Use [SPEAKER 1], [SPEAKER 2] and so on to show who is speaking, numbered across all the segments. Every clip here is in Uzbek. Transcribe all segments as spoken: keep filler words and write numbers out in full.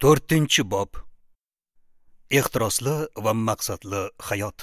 [SPEAKER 1] to'rtinchi bob. Ehtirosli va maqsadli hayot.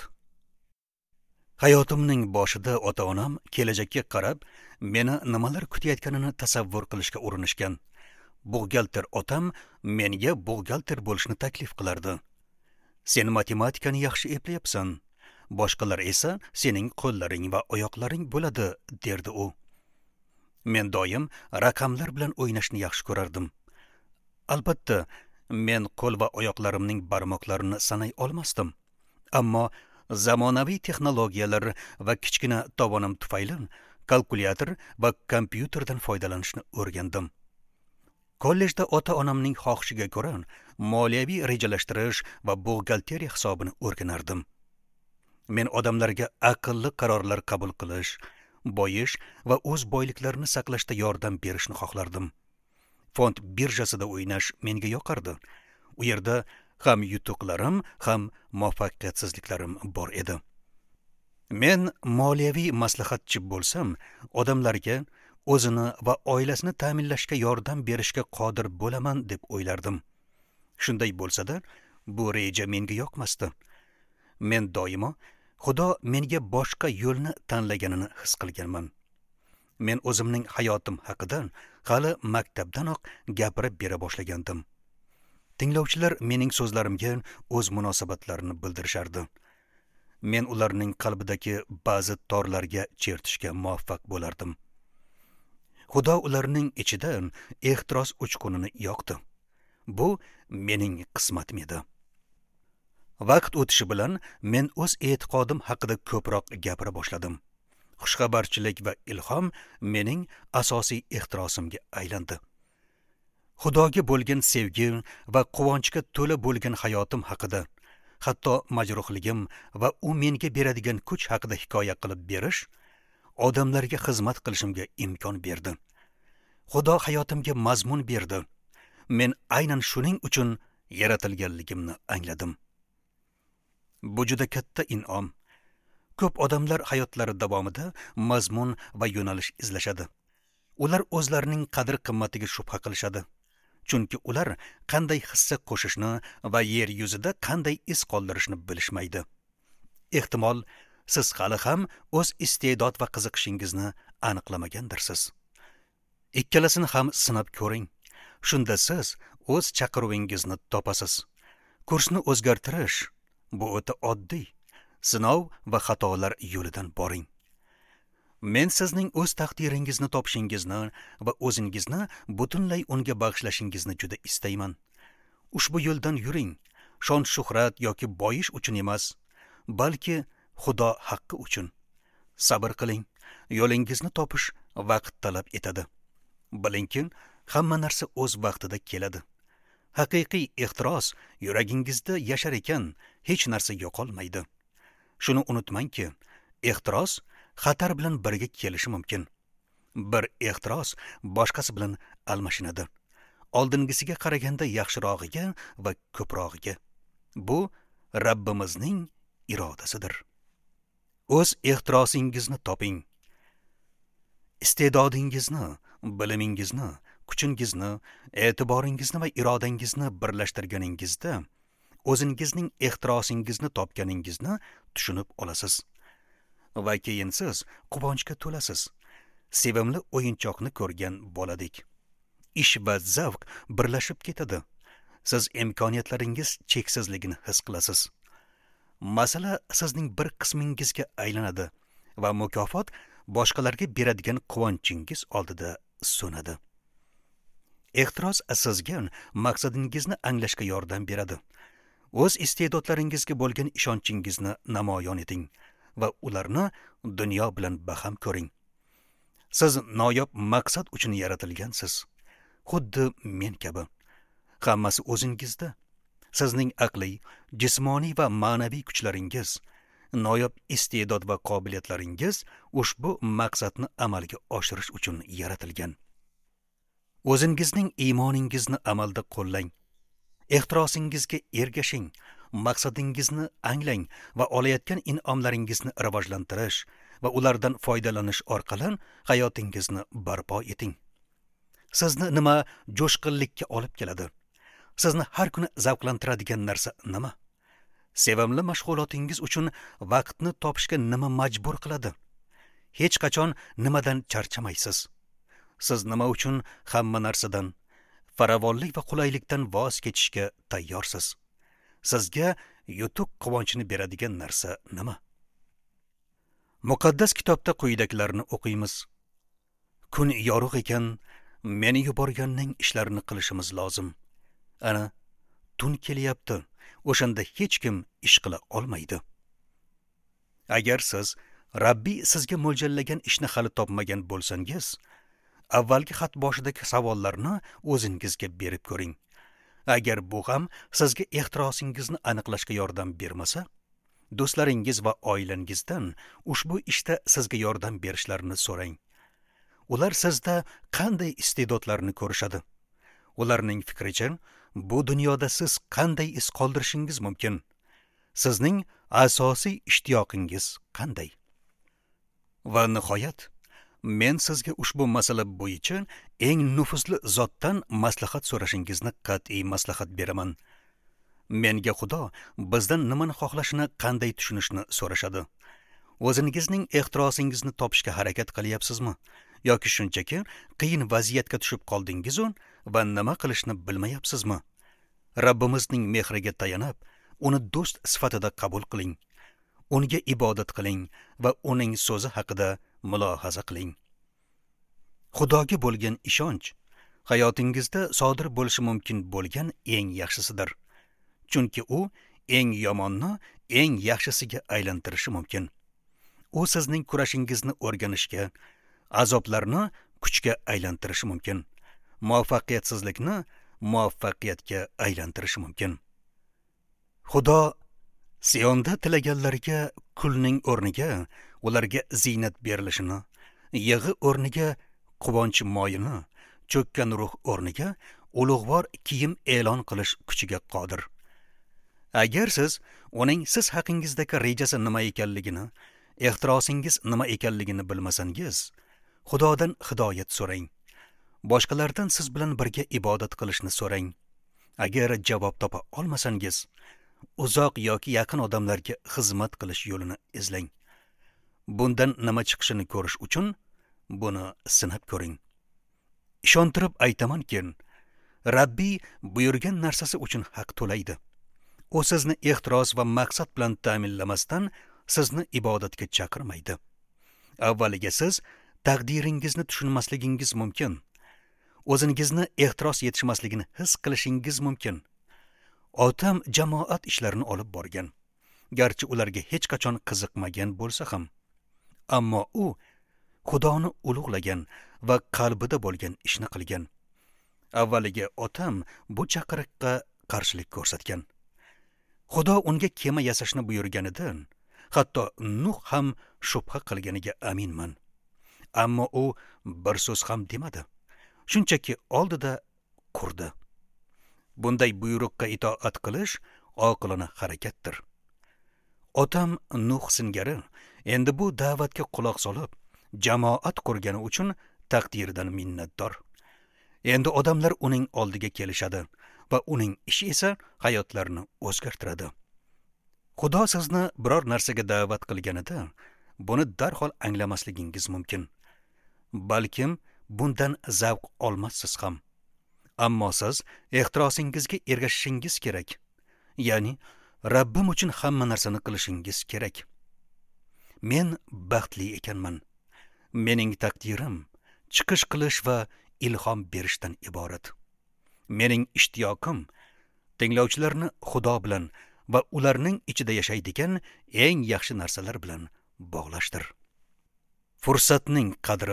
[SPEAKER 1] Hayotimning boshida ota-onam kelajakka qarab meni nimalar kutayotganini tasavvur qilishga urinishgan. Buxgalter otam menga buxgalter bo'lishni taklif qilardi. Sen matematikani yaxshi eplayapsan, boshqalar esa sening qo'llaring va oyoqlaring bo'ladi, derdi u. Men doim raqamlar bilan o'ynashni yaxshi ko'rardim. Albatta, men qo'l va oyoqlarimning barmoqlarini sanay olmasdim. Ammo zamonaviy texnologiyalar va kichkina tovonim tufayli kalkulyator va kompyuterdan foydalanishni o'rgandim. Kollejda ota-onamning xohishiga ko'ra moliyaviy rejalashtirish va buxgalteriya hisobini o'rganardim. Men odamlarga aqlli qarorlar qabul qilish, boyish va o'z boyliklarini saqlashda yordam berishni xohlardim. Fond birjasida o'ynash menga yoqardi. U yerda ham yutuqlarim, ham muvaffaqiyatsizliklarim bor edi. Men moliyaviy maslahatchi bo'lsam, odamlarga o'zini va oilasini ta'minlashga yordam berishga qodir bo'laman deb o'ylardim. Shunday bo'lsa-da, bu reja menga yoqmasdi. Men doimo Xudo menga boshqa yo'lni tanlaganini his qilganman. Men o'zimning hayotim haqida hali maktabdanoq gapirib bera boshlagandim. Tinglovchilar mening so'zlarimga o'z munosabatlarini bildirishardi. Men ularning qalbidagi ba'zi torlarga chertishga muvaffaq bo'lardim. Xudo ularning ichida ehtiros uchqunini yoqdi. Bu mening qismatim edi. Vaqt o'tishi bilan men o'z e'tiqodim haqida ko'proq gapira boshladim. Xushxabarchilik va ilhom mening asosiy ehtirosimga aylandi. Xudoga bo'lgan sevgi va quvonchga to'la bo'lgan hayotim haqida, hatto majruhligim va u menga beradigan kuch haqida hikoya qilib berish odamlarga xizmat qilishimga imkon berdi. Xudo hayotimga mazmun berdi. Men aynan shuning uchun yaratilganligimni angladim. Bu juda katta in'om. Ko'p odamlar hayotlari davomida mazmun va yo'nalish izlashadi. Ular o'zlarining qadr-qimmatiga shubha qilishadi. Chunki ular qanday hissa qo'shishni va yer yuzida qanday iz qoldirishni bilishmaydi. Ehtimol, siz hali ham o'z iste'dod va qiziqishingizni aniqlamagandirsiz. Ikkalasini ham sinab ko'ring. Shunda siz o'z chaqiruvingizni topasiz. Kursni o'zgartirish bu o'ta oddiy. Sinov va xatolar yo'lidan boring. Men sizning o'z taqdiringizni topishingizni va o'zingizni butunlay unga bag'ishlashingizni juda istayman. Ushbu yo'ldan yuring. Shon-shuhrat yoki boyish uchun emas, balki Xudo haqqi uchun. Sabr qiling. Yo'lingizni topish vaqt talab etadi. Bilingki, hamma narsa o'z vaqtida keladi. Haqiqiy ehtiros yuragingizda yashar ekan, hech narsa yo'qolmaydi. Shuni unutmangki, ehtiros xatar bilan birga kelishi mumkin. Bir ehtiros boshqasi bilan almashinadi. Oldingisiga qaraganda yaxshirog'iga va ko'prog'iga. Bu Rabbimizning irodasidir. O'z ehtirosingizni toping. Iste'dodingizni, bilimingizni, kuchingizni, e'tiboringizni va irodangizni birlashtirganingizda o'zingizning ehtirosingizni topganingizni tushunib olasiz. Va keyin siz quvonchga to'lasiz. Sevimli o'yinchoqni ko'rgan boladik. Ish va zavq birlashib ketadi. Siz imkoniyatlaringiz cheksizligini his qilasiz. Masala sizning bir qismingizga aylanadi va mukofot boshqalarga beradigan quvonchingiz oldida so'nadi. Ehtiros sizga maqsadingizni anglashga yordam beradi. O'z iste'dodlaringizga bo'lgan ishonchingizni namoyon eting va ularni dunyo bilan baham ko'ring. Siz noyob maqsad uchun yaratilgansiz. Xuddi men kabi. Hammasi o'zingizda. Sizning aqliy, jismoniy va ma'naviy kuchlaringiz, noyob iste'dod va qobiliyatlaringiz ushbu maqsadni amalga oshirish uchun yaratilgan. O'zingizning iymoningizni amalda qo'llang. Ehtirosingizga ergashing, maqsadingizni anglang va olayotgan in'omlaringizni rivojlantirish va ulardan foydalanish orqali hayotingizni barpo eting. Sizni nima jo'shqinlikka olib keladi? sizni har kuni zavqlantiradigan narsa nima? Sevimli mashg'ulotingiz uchun vaqtni topishga nima majbur qiladi? Hech qachon nimadan charchamaysiz? Siz nima uchun hamma narsadan, farovonlik va qulaylikdan voz kechishga tayyorsiz? Sizga yutuq quvonchini beradigan narsa nima? Muqaddas kitobda quyidagilarni o'qiymiz. Kun yorug' ekan, meni yuborganning ishlarini qilishimiz lozim. Ana, tun kelyapti. O'shanda hech kim ish qila olmaydi. Agar siz Rabbiy sizga mo'ljallagan ishni hali topmagan bo'lsangiz, avvalgi xat boshidagi savollarni o'zingizga berib ko'ring. Agar bu ham sizga ehtirosingizni aniqlashga yordam bermasa, do'stlaringiz va oilangizdan ushbu ishda sizga yordam berishlarini so'rang. Ular sizda qanday iste'dodlarni ko'rishadi? Ularning fikricha, bu dunyoda siz qanday iz qoldirishingiz mumkin? Sizning asosiy ishtiyoqingiz qanday? Va nihoyat, men sizga ushbu masala bo'yicha eng nufuzli zotdan maslahat so'rashingizni qat'iy maslahat beraman. Menga Xudo bizdan nimani xohlashini qanday tushunishni so'rashadi. O'zingizning ehtirosingizni topishga harakat qilyapsizmi? Yoki shunchaki qiyin vaziyatga tushib qoldingiz-u va nima qilishni bilmayapsizmi? Rabbimizning mehriga tayanib, uni do'st sifatida qabul qiling. Unga ibodat qiling va uning so'zi haqida mulohaza qiling. Xudoga bo'lgan ishonch hayotingizda sodir bo'lishi mumkin bo'lgan eng yaxshisidir. Chunki u eng yomonni eng yaxshisiga aylantirishi mumkin. U sizning kurashingizni o'rganishga, azoblarni kuchga aylantirishi mumkin. Muvaffaqiyatsizlikni muvaffaqiyatga aylantirishi mumkin. Xudo Siyonda tilaganlarga kulning o'rniga ularga ziynat berilishini, yig'i o'rniga quvonch moyini, cho'kkan ruh o'rniga ulug'vor kiyim e'lon qilish kuchiga qodir. Agar siz uning siz haqingizdagi rejasi nima ekanligini, ehtirosingiz nima ekanligini bilmasangiz, Xudodan hidoyat so'rang. Boshqalardan siz bilan birga ibodat qilishni so'rang. Agar javob topa olmasangiz, uzoq yoki yaqin odamlarga xizmat qilish yo'lini izlang. Bundan nima chiqishini ko'rish uchun buni sinab ko'ring. Ishontirib aytamanki, Rabbiy buyurgan narsasi uchun haq to'laydi. U sizni ehtiros va maqsad bilan ta'minlamasdan sizni ibodatga chaqirmaydi. Avvaliga siz taqdiringizni tushunmasligingiz mumkin. O'zingizni ehtiros yetishmasligini his qilishingiz mumkin. Otam jamoat ishlarini olib borgan. Garchi ularga hech qachon qiziqmagan bo'lsa ham, ammo u Xudoni ulug'lagan va qalbida bo'lgan ishni qilgan. Avvaliga otam bu chaqiriqqa qarshilik ko'rsatgan. Xudo unga kema yasashni buyurganidan, hatto Nuh ham shubha qilganiga aminman. Ammo u bir so'z ham demadi. Shunchaki oldida qurdi. Bunday buyruqqa itoat qilish oqilona harakatdir. Otam Nuh singari endi bu da'vatga quloq solib, jamoat qurgani uchun taqdirdan minnatdor. Endi odamlar uning oldiga kelishadi va uning ishi esa hayotlarini o'zgartiradi. Xudo sizni biror narsaga da'vat qilganida, buni darhol anglamasligingiz mumkin. Balkim bundan zavq olmassiz ham. Ammo siz ehtirosingizga ergashishingiz kerak. Ya'ni Rabbim uchun hamma narsani qilishingiz kerak. Men baxtli ekanman. Mening taqdirim chiqish qilish va ilhom berishdan iborat. Mening ishtiyoqim tinglovchilarni Xudo bilan va ularning ichida yashaydigan eng yaxshi narsalar bilan bog'lashdir. Fursatning qadri.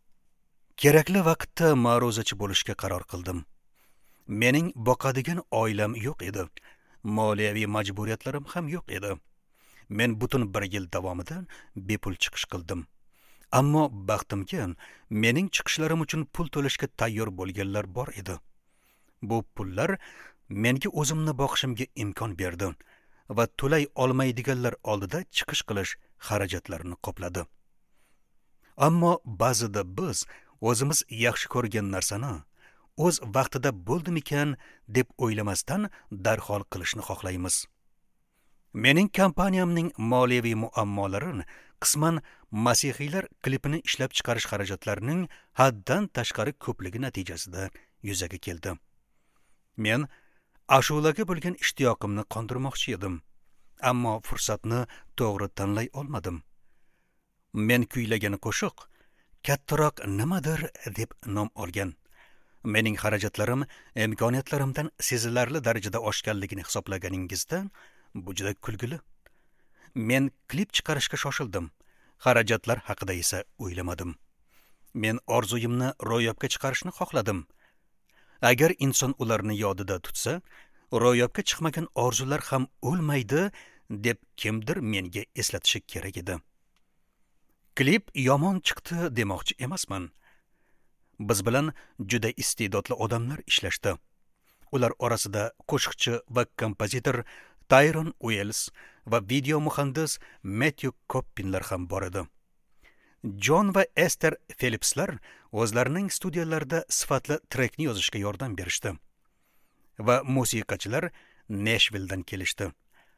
[SPEAKER 1] Kerakli vaqtda ma'ruzachi bo'lishga qaror qildim. Mening boqadigan oilam yo'q edi. Moliyaviy majburiyatlarim ham yo'q edi. Men butun bir yil davomida bepul chiqish qildim. Ammo baxtimga mening chiqishlarim uchun pul to'lashga tayyor bo'lganlar bor edi. Bu pullar menga o'zimni boqishimga imkon berdi va to'lay olmaydiganlar oldida chiqish qilish xarajatlarini qopladi. Ammo ba'zida biz o'zimiz yaxshi ko'rgan narsani o'z vaqtida bo'ldimikan deb o'ylamasdan darhol qilishni xohlaymiz. Mening kompaniyamning moliyaviy muammolari qisman masihiylar klipini ishlab chiqarish xarajatlarining haddan tashqari ko'pligi natijasida yuzaga keldi. Men ashulaga bo'lgan ishtiyoqimni qondirmoqchi edim, ammo fursatni to'g'ri tanlay olmadim. Men kuylagan qo'shiq kattaroq nimadir deb nom olgan. Mening xarajatlarim imkoniyatlarimdan sezilarli darajada oshganligini hisoblaganingizda bu juda kulgili. Men klip chiqarishga shoshildim, xarajatlar haqida esa o'ylamadim. Men orzuyimni ro'yobga chiqarishni xohladim. Agar inson ularni yodida tutsa, ro'yobga chiqmagan orzular ham o'lmaydi deb kimdir menga eslatishi kerak edi. Klip yomon chiqdi demoqchi emasman. Biz bilan juda iste'dodli odamlar ishlashdi. Ular orasida qo'shiqchi va kompozitor Tyrone Wells va video muhandis Matthew Coppinlar ham bor edi. John va Esther Phillipslar o'zlarining studiyalarida sifatli trekni yozishga yordam berishdi. Va musiqachilar Nashvilledan kelishdi.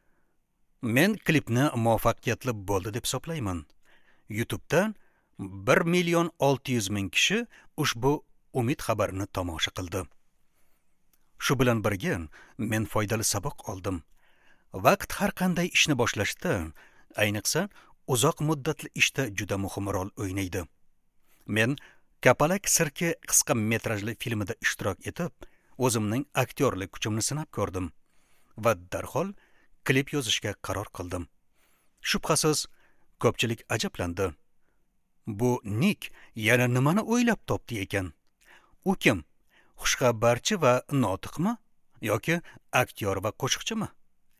[SPEAKER 1] Men klipni muvaffaqiyatli bo'ldi deb hisoblayman. YouTube'da bir million olti yuz ming kishi ushbu umid xabarini tomosha qildi. Shu bilan birga men foydali saboq oldim. Vaqt har qanday ishni boshlashda, ayniqsa uzoq muddatli ishda juda muhim rol o'ynaydi. Men Kapalak sirki qisqa metrajli filmida ishtirok etib, o'zimning aktyorlik kuchimni sinab ko'rdim va darhol klip yozishga qaror qildim. Shubhasiz, ko'pchilik ajablandi. Bu Nick yana nimani o'ylab topdi ekan? U kim? Xushxabarchi va notiqmi yoki aktyor va qo'shiqchimi?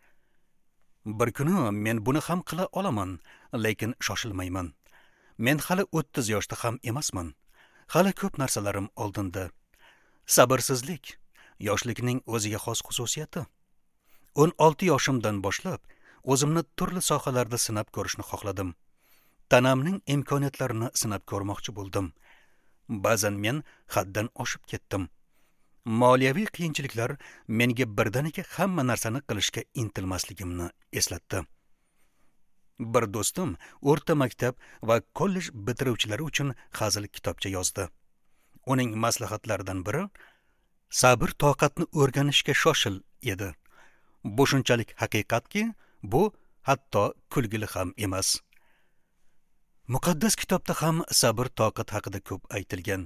[SPEAKER 1] Bir kuni men buni ham qila olaman, lekin shoshilmayman. Men hali o'ttiz yoshda ham emasman. Hali ko'p narsalarim oldinda. Sabrsizlik yoshlikning o'ziga xos xususiyati. o'n olti yoshimdan boshlab o'zimni turli sohalarda sinab ko'rishni xohladim. Tanamning imkoniyatlarini sinab ko'rmoqchi bo'ldim. Ba'zan men haddan oshib ketdim. Moliyaviy qiyinchiliklar menga birdaniga hamma narsani qilishga intilmasligimni eslatdi. Bir do'stim o'rta maktab va kollej bitiruvchilari uchun hazil kitobcha yozdi. Uning maslahatlaridan biri sabr toqatni o'rganishga shoshil edi. Bu shunchalik haqiqatki, bu hatto kulgili ham emas. Muqaddas kitobda ham sabr toqat haqida ko'p aytilgan.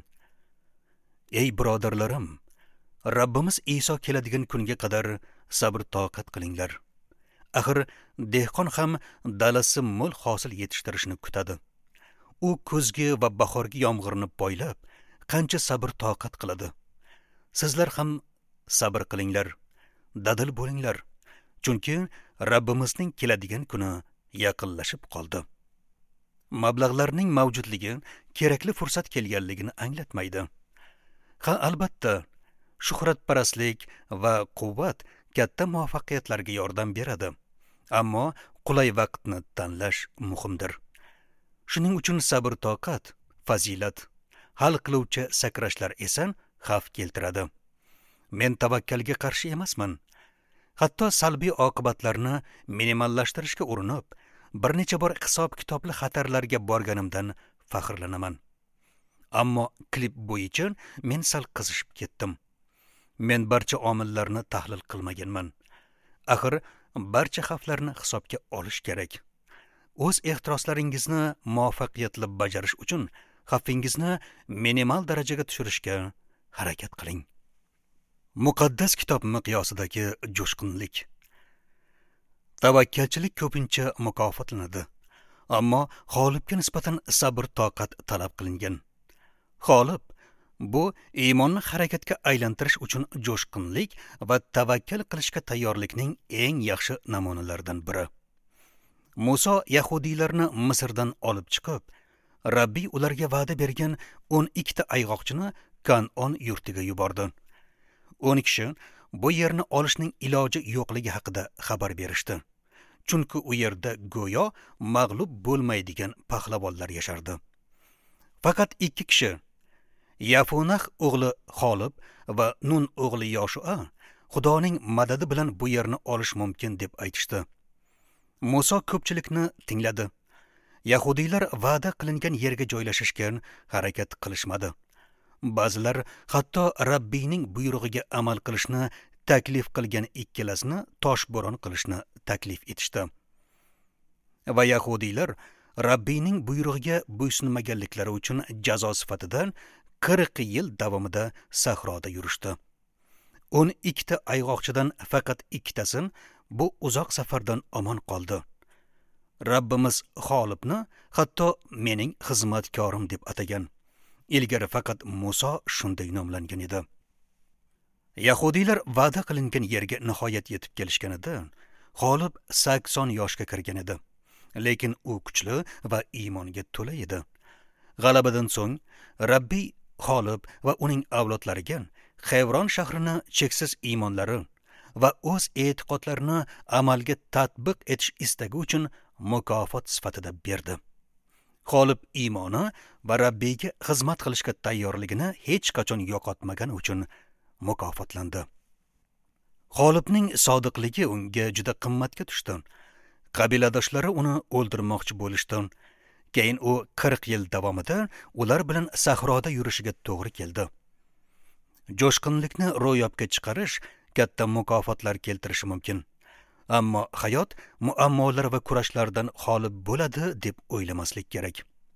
[SPEAKER 1] Ey birodarlarim, Rabbimiz Iso keladigan kunga qadar sabr toqat qilinglar. Axir dehqon ham dalasi mo'l hosil yetishtirishni kutadi. U kuzgi va bahorgi yomg'irni poylab, qancha sabr toqat qiladi. Sizlar ham sabr qilinglar, dadil bo'linglar, chunki Rabbimizning keladigan kuni yaqinlashib qoldi. Mablag'larning mavjudligi kerakli fursat kelganligini anglatmaydi. Ha, albatta, shuhratparastlik va quvvat katta muvaffaqiyatlarga yordam beradi, ammo qulay vaqtni tanlash muhimdir. Shuning uchun sabr toqat, fazilat, hal qiluvchi sakrashlar esa xavf keltiradi. Men tavakkalga qarshi emasman. Hatto salbiy oqibatlarni minimallashtirishga urinib, bir necha bor hisob-kitobli xatarlarga borganimdan faxrlanaman. Ammo klip bo'yicha men sal qizishib ketdim. Men barcha omillarni tahlil qilmaganman. Axir barcha xavflarni hisobga olish kerak. O'z ehtiroslaringizni muvaffaqiyatli bajarish uchun xavfingizni minimal darajaga tushirishga harakat qiling. Muqaddas kitob miqyosidagi jo'shqinlik. Tavakkalchilik ko'pincha mukofotlanadi, ammo g'olibga nisbatan sabr toqat talab qilingan. G'olib bu iymonni harakatga aylantirish uchun jo'shqinlik va tavakkal qilishga tayyorlikning eng yaxshi namunalaridan biri. Muso yahudiylarni Misrdan olib chiqib, Rabbiy ularga va'da bergan o'n ikkita ayg'oqchini Kanon yurtiga yubordi. o'n kishi bu yerni olishning iloji yo'qligi haqida xabar berishdi. Chunki u yerda go'yo mag'lub bo'lmaydigan pahlavonlar yashardi. Faqat ikki kishi, Yafunah o'g'li Xolib va Nun o'g'li Yoshua Xudoning madadi bilan bu yerni olish mumkin deb aytishdi. Muso ko'pchilikni tingladi. Yahudiylar va'da qilingan yerga joylashishga harakat qilishmadi. Ba'zilar hatto Rabbiyning buyrug'iga amal qilishni taklif qilgan ikkalasini toshbo'ron qilishni taklif etishdi. Va Yahudiylar Rabbiyning buyrug'iga bo'ysunmaganliklari uchun jazo sifatida qirq yil davomida sahroda yurishdi. o'n ikkita ayg'oqchidan faqat ikkitasi bu uzoq safardan omon qoldi. Rabbimiz Xolibni hatto mening xizmatkorim deb atagan. Ilgari faqat Muso shunday nomlangan edi. Yahudiylar va'da qilingan yerga nihoyat yetib kelishganida Xolib sakson yoshga kirgan edi. Lekin u kuchli va iymonga to'la edi. G'alabadan so'ng Rabbiy Xolib va uning avlodlariga Xevron shahrini cheksiz iymonlari va o'z e'tiqodlarini amalga tatbiq etish istagi uchun mukofot sifatida berdi. Xolib iymoni va Rabbiyga xizmat qilishga tayyorligini hech qachon yo'qotmagani uchun mukofotlandi. Xolibning sodiqligi unga juda qimmatga tushdi. Qabiladoshlari uni o'ldirmoqchi bo'lishdi. Keyin u qirq yil davomida ular bilan sahroda yurishiga to'g'ri keldi. Jo'shqinlikni ro'yobga chiqarish katta mukofotlar keltirishi mumkin. Ammo hayot muammolar va kurashlardan xoli bo'ladi deb o'ylamaslik kerak.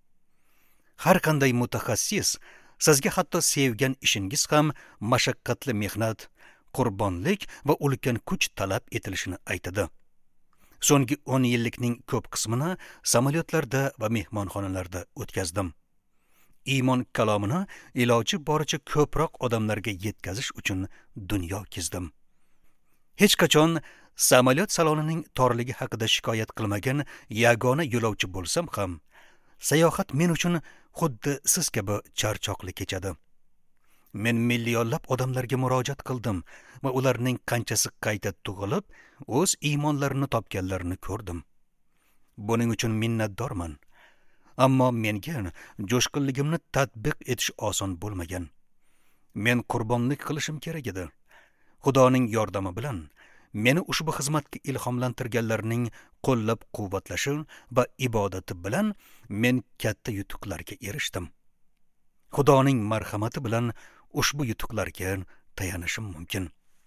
[SPEAKER 1] Har qanday mutaxassis sizga hatto sevgan ishingiz ham mashaqqatli mehnat, qurbonlik va ulkan kuch talab etilishini aytadi. So'nggi o'n yillikning ko'p qismini samolyotlarda va mehmonxonalarda o'tkazdim. Iymon kalomini iloji boricha ko'proq odamlarga yetkazish uchun dunyo kezdim. Hech qachon samolyot salonining torligi haqida shikoyat qilmagan yagona yo'lovchi bo'lsam ham, sayohat men uchun xuddi siz kabi charchoqli kechadi. Men millionlab odamlarga murojaat qildim va ularning qanchasi qayta tug'ilib, o'z iymonlarini topganlarini ko'rdim. Buning uchun minnatdorman. Ammo menga jo'shqinligimni tatbiq etish oson bo'lmagan. Men qurbonlik qilishim kerak edi. Xudoning yordami bilan meni ushbu xizmatga ilhomlantirganlarning qo'llab-quvvatlashi va ibodati bilan men katta yutuqlarga erishdim. Xudoning marhamati bilan ushbu yutuqlarga tayanishim mumkin.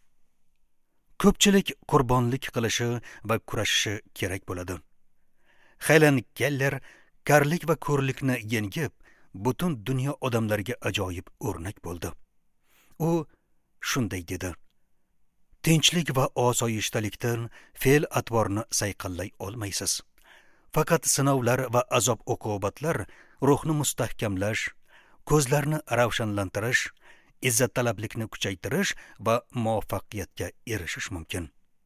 [SPEAKER 1] Ko'pchilik qurbonlik qilishi va kurashishi kerak bo'ladi. Helen Keller karlik va ko'rlikni yengib, butun dunyo odamlariga ajoyib o'rnak bo'ldi. U shunday dedi: tinchlik va osoyishtalikdan fe'l atvorni sayqallay olmaysiz. Faqat sinovlar va azob uqubatlar ruhni mustahkamlash, ko'zlarni ravshanlantirish, izzattalablikni kuchaytirish va muvaffaqiyatga erishish mumkin.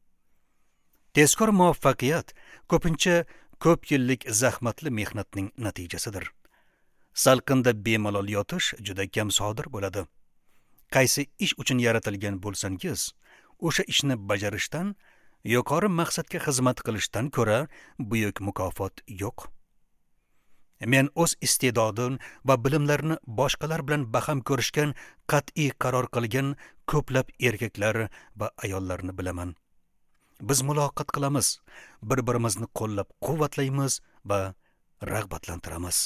[SPEAKER 1] Tezkor muvaffaqiyat ko'pincha ko'p yillik zahmatli mehnatning natijasidir. Salqinda bemalol yotish juda kam sodir bo'ladi. Qaysi ish uchun yaratilgan bo'lsangiz, o'sha ishni bajarishdan, yuqori maqsadga xizmat qilishdan ko'ra buyuk mukofot yo'q. Men o'z iste'dodim va bilimlarini boshqalar bilan baham ko'rishgan qat'iy qaror qilgan ko'plab erkaklar va ayollarni bilaman. Biz muloqot qilamiz, bir-birimizni qo'llab-quvvatlaymiz va rag'batlantiramiz.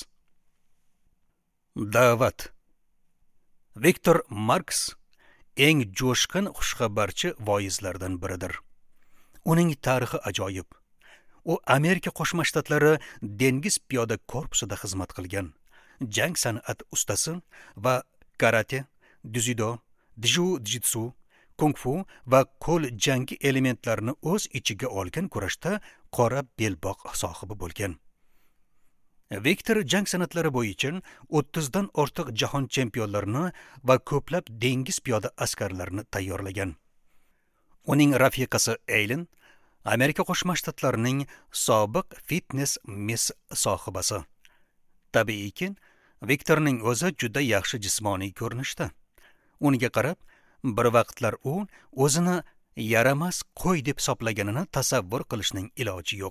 [SPEAKER 1] Da'vat. Viktor Marks eng jo'shqin xushxabarchi voizlardan biridir. Uning tarixi ajoyib. U Amerika Qo'shma Shtatlari dengiz piyoda korpusida xizmat qilgan. Jang san'at ustasi va karate, dzyudo, jiu-jitsu, kung-fu va qo'l jangi elementlarini o'z ichiga olgan kurashda qora belbog' sohibi bo'lgan. Viktor jang san'atlari bo'yicha o'ttizdan ortiq jahon chempionlarini va ko'plab dengiz piyoda askarlarini tayyorlagan. Uning rafiqasi Eileen Amerika Qo'shma Shtatlarining sobiq fitness miss sohibasi. Tabiiyki, Viktorning o'zi juda yaxshi jismoniy ko'rinishda. Unga qarab, bir vaqtlar u o'zini yaramas qo'y deb hisoblaganini tasavvur qilishning iloji yo'q.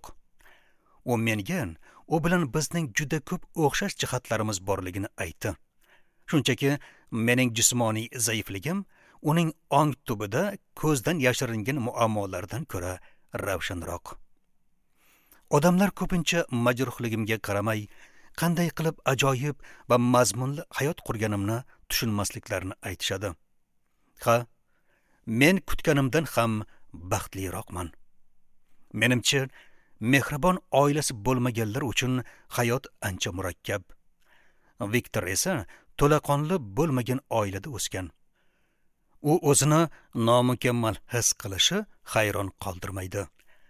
[SPEAKER 1] U menga u bilan bizning juda ko'p o'xshash jihatlarimiz borligini aytdi. Shunchaki mening jismoniy zaifligim uning ong tubida ko'zdan yashiringan muammolardan ko'ra ravshanroq. Odamlar ko'pincha majruhligimga qaramay, qanday qilib ajoyib va mazmunli hayot qurganimni tushunmasliklarini aytishadi. Ha, men kutganimdan ham baxtliroqman. Menimcha, mehribon oilasi bo'lmaganlar uchun hayot ancha murakkab. Viktor esa to'laqonli bo'lmagan oilada o'sgan. U o'zini nomukammal his qilishi hayron qoldirmaydi.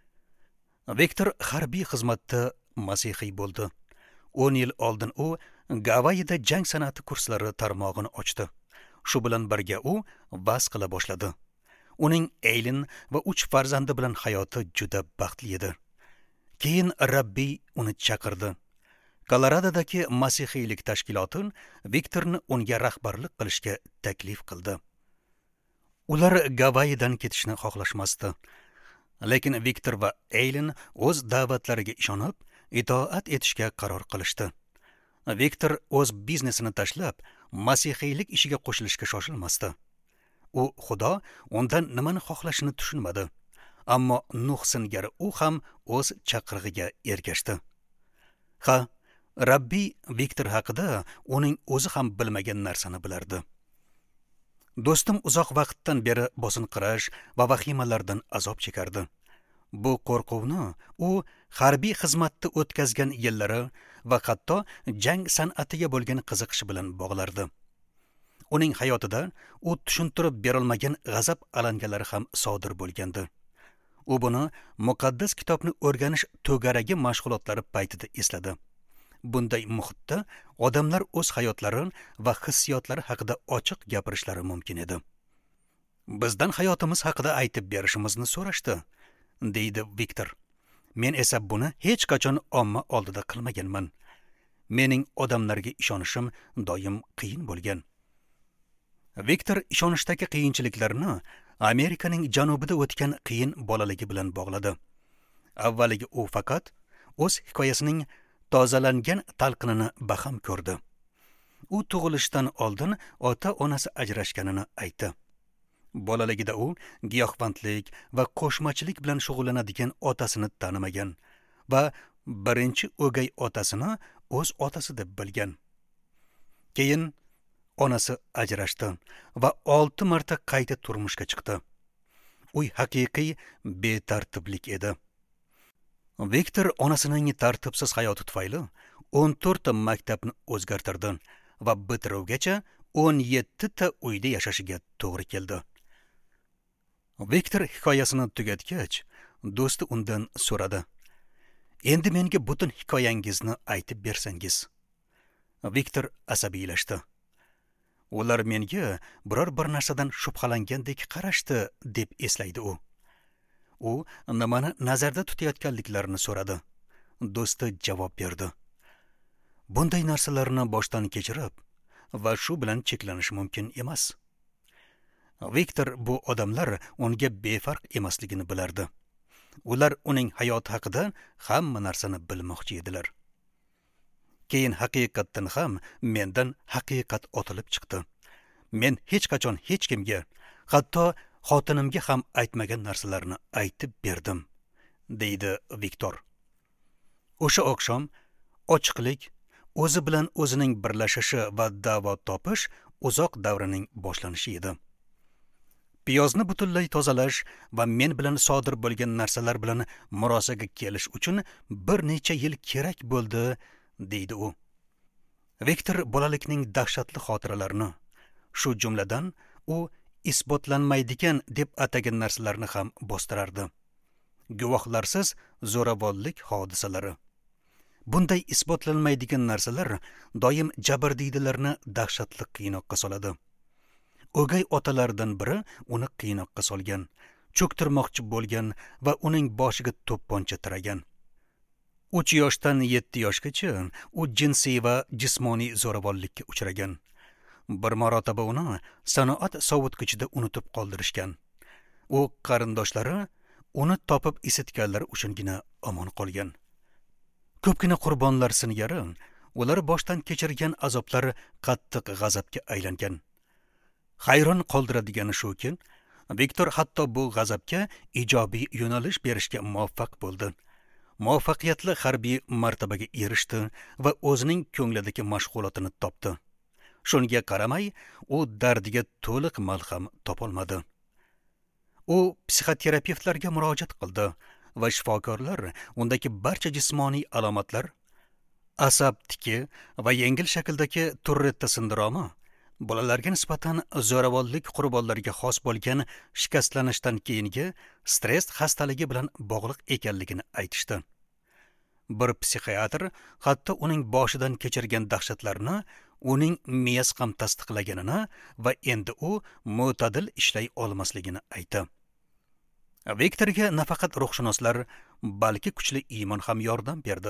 [SPEAKER 1] Viktor harbiy xizmatda masihiy bo'ldi. o'n yil oldin u Gavayida jang san'ati kurslari tarmog'ini ochdi. Shu bilan birga u va'z qila boshladi. Uning Eylin va uch farzandi bilan hayoti juda baxtli edi. Keyin Rabbiy uni chaqirdi. Koloradodagi masihiylik tashkiloti Viktorni unga rahbarlik qilishga taklif qildi. Ular Gavayidan ketishni xohlashmasdi. Lekin Viktor va Eylin o'z da'vatlariga ishonib, itoat etishga qaror qilishdi. Viktor o'z biznesini tashlab, masihiylik ishiga qo'shilishga shoshilmasdi. U Xudo undan nimani xohlashini tushunmadi. Ammo Nuh singari u ham o'z chaqirig'iga ergashdi. Ha, Rabbiy Viktor haqida uning o'zi ham bilmagan narsani bilardi. Do'stim uzoq vaqtdan beri bosinqirash va vahimalardan azob chekardi. Bu qo'rquvni u harbiy xizmatda o'tkazgan yillari va hatto jang san'atiga bo'lgan qiziqishi bilan bog'lardi. Uning hayotida u tushuntirib berilmagan g'azab alangalari ham sodir bo'lgandi. U buni muqaddas kitobni o'rganish to'garagi mashg'ulotlari paytida esladi. Bunday muhitda odamlar o'z hayotlari va hissiyotlari haqida ochiq gapirishlari mumkin edi. Bizdan hayotimiz haqida aytib berishimizni so'rashdi, deydi Viktor. Men esa buni hech qachon omma oldida qilmaganman. Mening odamlarga ishonishim doim qiyin bo'lgan. Viktor ishonishdagi qiyinchiliklarni Amerikaning janubida o'tgan qiyin bolaligi bilan bog'ladi. Avvaliga u faqat o'z hikoyasining tozalangan talqinini baham ko'rdi. U tug'ilishdan oldin ota-onasi ajrashganini aytdi. Bolaligida u giyohvandlik va qo'shmachilik bilan shug'ullanadigan otasini tanimagan va birinchi o'gay otasini o'z otasi deb bilgan. Keyin onasi ajrashdi va olti marta qayta turmushga chiqdi. Uy haqiqiy betartiblik edi. Viktor onasining tartibsiz hayoti tufayli o'n to'rtta maktabni o'zgartirdi va bitiruvgacha o'n yetti ta uyda yashashiga to'g'ri keldi. Viktor hikoyasini tugatgach, do'sti undan so'radi: "Endi menga butun hikoyangizni aytib bersangiz." Viktor asabiylashdi. Ular menga biror bir narsadan shubhalangandek qarashdi deb eslaydi u. U nimani nazarda tutayotganliklarini so'radi. Do'sti javob berdi: "Bunday narsalarni boshdan kechirib va shu bilan cheklanish mumkin emas." Viktor bu odamlar unga befarq emasligini bilardi. Ular uning hayoti haqida hamma narsani bilmoqchi edilar. Keyin haqiqatdan ham mendan haqiqat otilib chiqdi. Men hech qachon hech kimga, hatto xotinimga ham aytmagan narsalarni aytib berdim, deydi Viktor. O'sha oqshom ochiqlik, o'zi bilan o'zining birlashishi va da'vo topish uzoq davrining boshlanishi edi. Piyozni butunlay tozalash va men bilan sodir bo'lgan narsalar bilan murosaga kelish uchun bir necha yil kerak bo'ldi, deydi u. Viktor bolalikning dahshatli xotiralarini, shu jumladan u isbotlanmaydigan deb atagan narsalarni ham bostirardi. Guvohlarsiz zo'ravonlik hodisalari. Bunday isbotlanmaydigan narsalar doim jabrdiydilarni dahshatli qiynoqqa soladi. O'gay otalardan biri uni qiynoqqa solgan, cho'ktirmoqchi bo'lgan va uning boshiga to'pponcha tiragan. uch yoshdan yetti yoshgacha u jinsiy va jismoniy zo'ravonlikka uchragan. Bir marotaba uni sanoat sovutgichida unutib qoldirishgan. U qarindoshlari uni topib isitganlar uchungina omon qolgan. Ko'pgina qurbonlar singari ular boshdan kechirgan azoblar qattiq g'azabga aylangan. Hayron qoldiradigan shuki, Viktor hatto bu g'azabga ijobiy yo'nalish berishga muvaffaq bo'ldi. Muvaffaqiyatli harbiy martabaga erishdi va o'zining ko'nglidagi mashg'ulotini topdi. Shunga qaramay, u dardiga to'liq malham topolmadi. U psixoterapevtlarga murojaat qildi va shifokorlar undagi barcha jismoniy alomatlar, asab tiki va yengil shakldagi Turretta sindromi, bolalarga nisbatan zo'ravonlik qurbonlariga xos bo'lgan shikastlanishdan keyingi stress xastaligi bilan bog'liq ekanligini aytishdi. Bir psixiatr hatto uning boshidan kechirgan dahshatlarni uning miyasi ham tasdiqlaganini va endi u mo'tadil ishlay olmasligini aytdi. Viktorga nafaqat ruhshunoslar, balki kuchli iymon ham yordam berdi.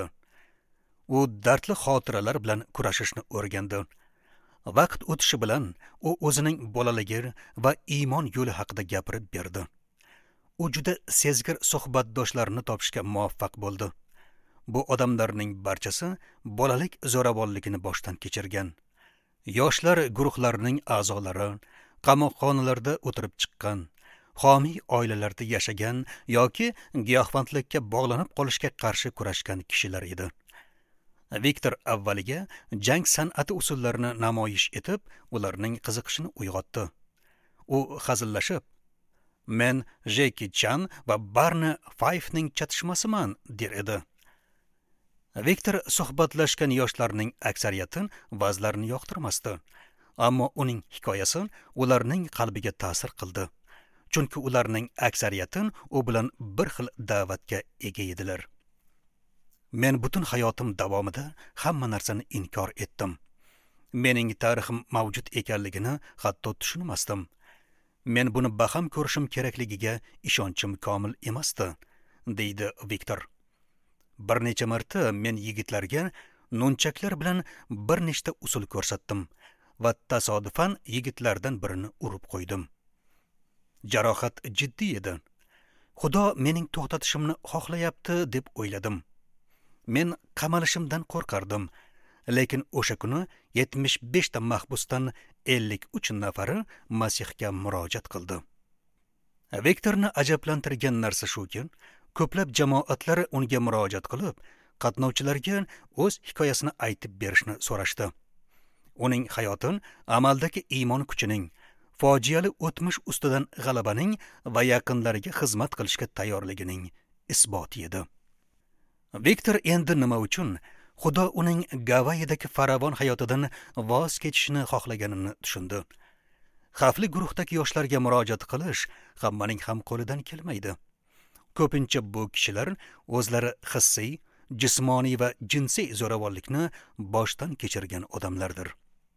[SPEAKER 1] U dardli xotiralar bilan kurashishni o'rgandi. Vaqt o'tishi bilan u o'zining bolaligi va iymon yo'li haqida gapirib berdi. U juda sezgir suhbatdoshlarni topishga muvaffaq bo'ldi. Bu odamlarning barchasi bolalik zo'ravonligini boshdan kechirgan. Yoshlar guruhlarining a'zolari, qamoqxonalarda o'tirib chiqqan, homiy oilalarda yashagan yoki giyohvandlikka bog'lanib qolishga qarshi kurashgan kishilar edi. Viktor avvaliga jang san'ati usullarini namoyish etib, ularning qiziqishini uyg'otdi. U hazillashib, "Men Jackie Chan va Barney Fife'ning chatishmasiman" der edi. Viktor suhbatlashgan yoshlarning aksariyati vazlarini yoqtirmasdi, ammo uning hikoyasi ularning qalbiga ta'sir qildi. Chunki ularning aksariyati u bilan bir xil da'vatga ega edilar. Men butun hayotim davomida hamma narsani inkor etdim. Mening tarixim mavjud ekanligini hatto tushunmasdim. Men buni baham ko'rishim kerakligiga ishonchim komil emasdi, deydi Viktor. Bir necha marta men yigitlarga nunchaklar bilan bir nechta usul ko'rsatdim va tasodifan yigitlardan birini urib qo'ydim. Jarohat jiddiy edi. Xudo mening to'xtatishimni xohlayapti deb o'yladim. Men qamalishimdan qo'rqardim, lekin o'sha kuni yetmish besh ta mahbusdan ellik uch nafari Masihga murojaat qildi. Viktorni ajablantirgan narsa shuki, ko'plab jamoatlar unga murojaat qilib, qatnovchilarga o'z hikoyasini aytib berishni so'rashdi. Uning hayotin amaldagi iymon kuchining, fojiali o'tmish ustidan g'alabaning va yaqinlariga xizmat qilishga tayyorligining isboti edi. Viktor endi nima uchun Xudo uning Gavayidagi faravon hayotidan voz kechishni xohlaganini tushundi. Xavfli guruhdagi yoshlarga murojaat qilish hammaning ham qo'lidan kelmaydi. Ko'pincha bu kishilar o'zlari hissiy, jismoniy va jinsiy zo'ravonlikni boshdan kechirgan odamlardir.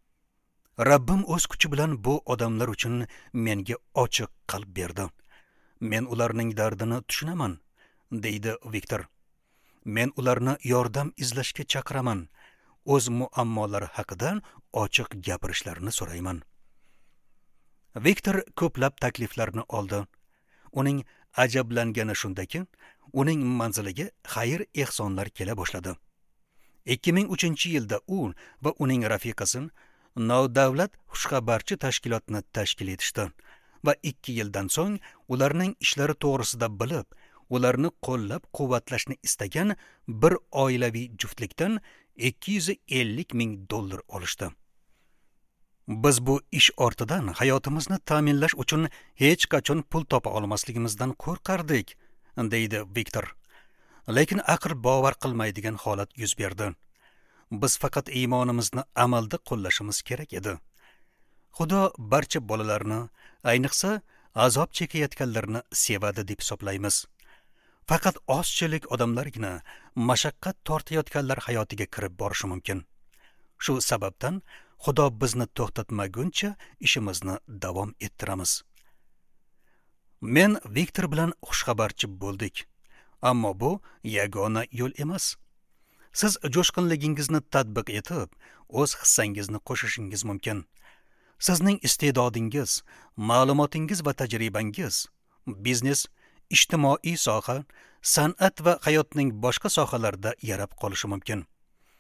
[SPEAKER 1] Rabbim o'z kuchi bilan bu odamlar uchun menga ochiq qalb berdi. Men ularning dardini tushunaman, deydi Viktor. Men ularni yordam izlashga chaqiraman. O'z muammolari haqida ochiq gapirishlarini so'rayman. Viktor ko'plab takliflarni oldi. Uning ajablangani shundaki, uning manziliga xayr ehsonlar kela boshladi. ikki ming uchinchi yilda u va uning rafiqasi nodavlat xushxabarchi tashkilotni tashkil etishdi va ikki yildan so'ng ularning ishlari to'g'risida bilib, ularni qo'llab-quvvatlashni istagan bir oilaviy juftlikdan ikki yuz ellik ming dollar olishdi. Biz bu ish ortidan hayotimizni ta'minlash uchun hech qachon pul topa olmasligimizdan qo'rqardik, deydi Viktor. Lekin aql bovar qilmaydigan holat yuz berdi. Biz faqat iymonimizni amalda qo'llashimiz kerak edi. Xudo barcha bolalarni, ayniqsa azob chekayotganlarni sevadi deb hisoblaymiz. Faqat ozchilik odamlargina mashaqqat tortayotganlar hayotiga kirib borishi mumkin. Shu sababdan Xudo bizni to'xtatmaguncha ishimizni davom ettiramiz. Men Viktor bilan xushxabarchi bo'ldik. Ammo bu yagona yo'l emas. Siz jo'shqinligingizni tatbiq etib, o'z hissangizni qo'shishingiz mumkin. Sizning iste'dodingiz, ma'lumotingiz va tajribangiz, biznes, ijtimoiy soha, san'at va hayotning boshqa sohalarida yarab qolishi mumkin.